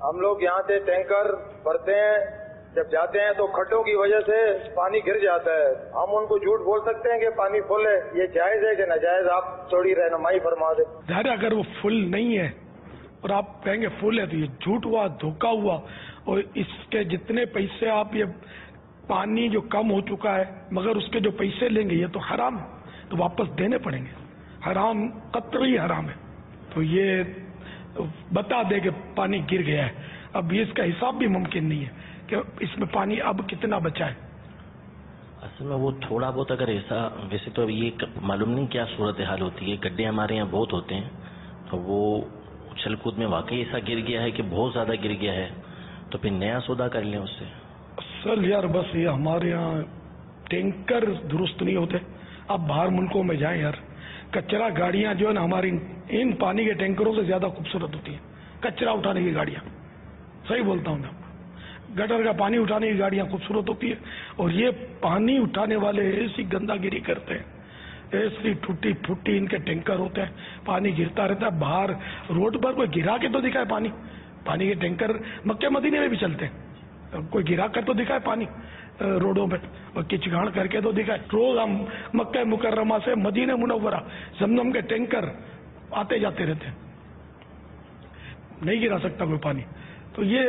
ہم لوگ یہاں سے ٹینکر بھرتے ہیں، جب جاتے ہیں تو کھڈوں کی وجہ سے پانی گر جاتا ہے، ہم ان کو جھوٹ بول سکتے ہیں کہ پانی فل ہے؟ یہ جائز ہے کہ ناجائز؟ آپ تھوڑی رہنمائی فرما دیں۔ ظاہر ہے اگر وہ فل نہیں ہے اور آپ کہیں گے فل ہے تو یہ جھوٹ ہوا، دھوکہ ہوا، اور اس کے جتنے پیسے آپ یہ پانی جو کم ہو چکا ہے مگر اس کے جو پیسے لیں گے یہ تو حرام ہے، تو واپس دینے پڑیں گے، حرام قطعی حرام ہے۔ تو یہ بتا دے کہ پانی گر گیا ہے، اب یہ اس کا حساب بھی ممکن نہیں ہے کہ اس میں پانی اب کتنا بچا ہے۔ اصل میں وہ تھوڑا بہت اگر ایسا، ویسے تو اب یہ معلوم نہیں کیا صورتحال ہوتی ہے، گڈھے ہمارے یہاں بہت ہوتے ہیں، تو وہ اچھل کود میں واقعی ایسا گر گیا ہے کہ بہت زیادہ گر گیا ہے تو پھر نیا سودا کر لیں اس سے۔ اصل یار بس یہ ہمارے یہاں ٹینکر درست نہیں ہوتے، آپ باہر ملکوں میں جائیں یار، کچرا گاڑیاں جو ہے نا ہماری ان پانی کے ٹینکروں سے زیادہ خوبصورت ہوتی ہیں، کچرا اٹھانے کی گاڑیاں، صحیح بولتا ہوں میں، گٹر کا پانی اٹھانے کی گاڑیاں خوبصورت ہوتی ہے، اور یہ پانی اٹھانے والے ایسی گندہ گیری کرتے ہیں، ایسی ٹوٹی پھوٹی ان کے ٹینکر ہوتے ہیں، پانی گرتا رہتا ہے باہر روڈ پر، کوئی گرا کے تو دکھائے پانی کے ٹینکر مکے مدینے میں بھی چلتے ہیں، کوئی گرا کر تو دکھائے پانی روڈوں پہ، اور کچگاڑ کر کے تو دکھائے۔ روز ہم مکہ مکرمہ سے مدینہ منورہ زمزم کے ٹینکر آتے جاتے رہتے ہیں، نہیں گرا سکتا کوئی پانی۔ تو یہ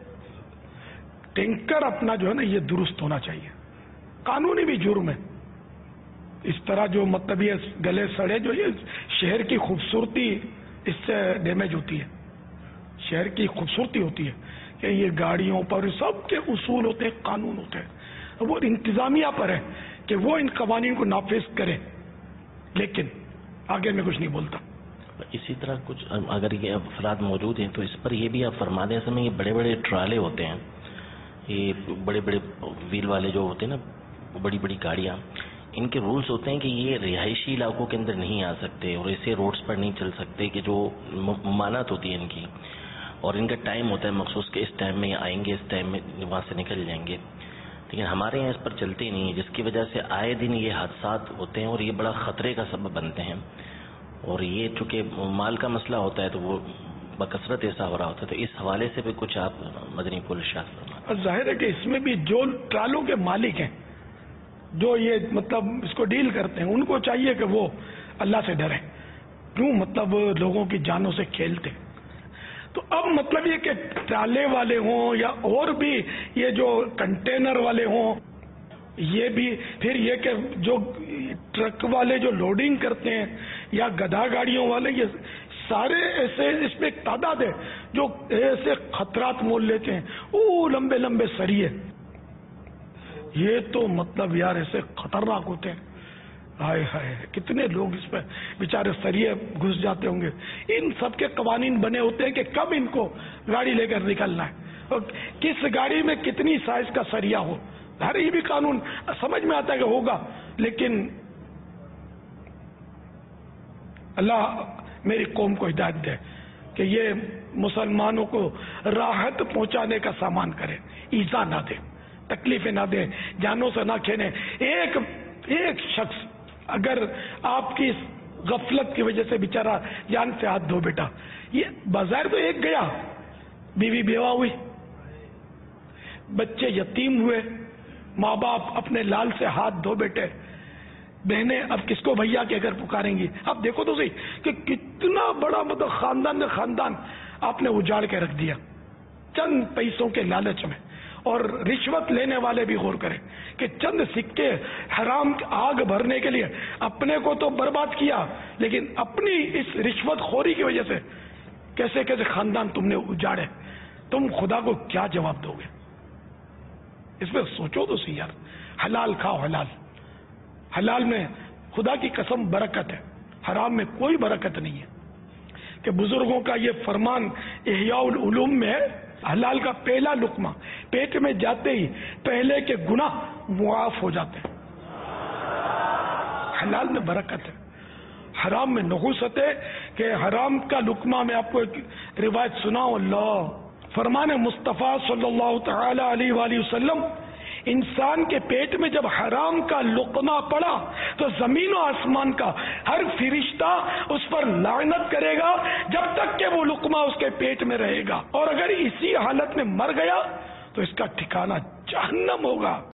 ٹینکر اپنا جو ہے نا یہ درست ہونا چاہیے، قانونی بھی جرم ہے اس طرح جو مطلب یہ گلے سڑے، جو یہ شہر کی خوبصورتی اس سے ڈیمیج ہوتی ہے، شہر کی خوبصورتی ہوتی ہے کہ یہ گاڑیوں پر سب کے اصول ہوتے ہیں، قانون ہوتے ہیں، وہ انتظامیہ پر ہے کہ وہ ان قوانین کو نافذ کرے، لیکن آگے میں کچھ نہیں بولتا۔ اسی طرح کچھ اگر یہ افراد موجود ہیں تو اس پر یہ بھی آپ فرما دیں، اصل میں یہ بڑے بڑے ٹرالے ہوتے ہیں، یہ بڑے بڑے ویل والے جو ہوتے ہیں نا، بڑی بڑی گاڑیاں، ان کے رولز ہوتے ہیں کہ یہ رہائشی علاقوں کے اندر نہیں آ سکتے اور ایسے روڈز پر نہیں چل سکتے کہ جو ممانعت ہوتی ہے ان کی، اور ان کا ٹائم ہوتا ہے مخصوص کہ اس ٹائم میں آئیں گے، اس ٹائم میں وہاں سے نکل جائیں گے، لیکن ہمارے یہاں اس پر چلتے ہی نہیں ہے، جس کی وجہ سے آئے دن یہ حادثات ہوتے ہیں اور یہ بڑا خطرے کا سبب بنتے ہیں، اور یہ چونکہ مال کا مسئلہ ہوتا ہے تو وہ بکثرت ایسا ہو رہا ہوتا ہے، تو اس حوالے سے بھی کچھ آپ مدنی پھول ارشاد فرمائیں۔ ظاہر ہے کہ اس میں بھی جو ٹرالوں کے مالک ہیں، جو یہ مطلب اس کو ڈیل کرتے ہیں، ان کو چاہیے کہ وہ اللہ سے ڈریں، کیوں مطلب لوگوں کی جانوں سے کھیلتے۔ تو اب مطلب یہ کہ ٹرالے والے ہوں یا اور بھی یہ جو کنٹینر والے ہوں، یہ بھی پھر یہ کہ جو ٹرک والے جو لوڈنگ کرتے ہیں یا گدھا گاڑیوں والے، یہ سارے ایسے، اس میں ایک تعداد ہے جو ایسے خطرات مول لیتے ہیں، او لمبے لمبے سریے، یہ تو مطلب یار ایسے خطرناک ہوتے ہیں، ہائے ہائے کتنے لوگ اس پہ بیچارے سریے گھس جاتے ہوں گے۔ ان سب کے قوانین بنے ہوتے ہیں کہ کب ان کو گاڑی لے کر نکلنا ہے اور کس گاڑی میں کتنی سائز کا سریا ہو، ہر یہ بھی قانون سمجھ میں آتا ہے کہ ہوگا، لیکن اللہ میری قوم کو ہدایت دے کہ یہ مسلمانوں کو راحت پہنچانے کا سامان کرے، ایذا نہ دے، تکلیفیں نہ دے، جانوں سے نہ کھینے۔ ایک شخص اگر آپ کی غفلت کی وجہ سے بیچارہ جان سے ہاتھ دھو بیٹا، یہ بظاہر تو ایک گیا، بیوی بیوہ ہوئی، بچے یتیم ہوئے، ماں باپ اپنے لال سے ہاتھ دھو بیٹے، بہنیں اب کس کو بھیا کہہ کر پکاریں گی؟ اب دیکھو تو صحیح کہ کتنا بڑا مطلب خاندان آپ نے اجاڑ کے رکھ دیا چند پیسوں کے لالچ میں۔ اور رشوت لینے والے بھی غور کریں کہ چند سکے حرام آگ بھرنے کے لیے اپنے کو تو برباد کیا، لیکن اپنی اس رشوت خوری کی وجہ سے کیسے کیسے خاندان تم نے اجاڑے، تم خدا کو کیا جواب دو گے؟ اس پہ سوچو تو صحیح یار۔ حلال کھاؤ، حلال میں خدا کی قسم برکت ہے، حرام میں کوئی برکت نہیں ہے، کہ بزرگوں کا یہ فرمان احیاء العلوم میں ہے، حلال کا پہلا لقمہ پیٹ میں جاتے ہی پہلے کے گناہ معاف ہو جاتے ہیں۔ حلال میں برکت ہے، حرام میں نحوست ہے، کہ حرام کا لقمہ میں آپ کو ایک روایت سناؤں، اللہ فرمان مصطفیٰ صلی اللہ تعالی علیہ وآلہ وسلم، انسان کے پیٹ میں جب حرام کا لقمہ پڑا تو زمین و آسمان کا ہر فرشتہ اس پر لعنت کرے گا جب تک کہ وہ لقمہ اس کے پیٹ میں رہے گا، اور اگر اسی حالت میں مر گیا تو اس کا ٹھکانہ جہنم ہوگا۔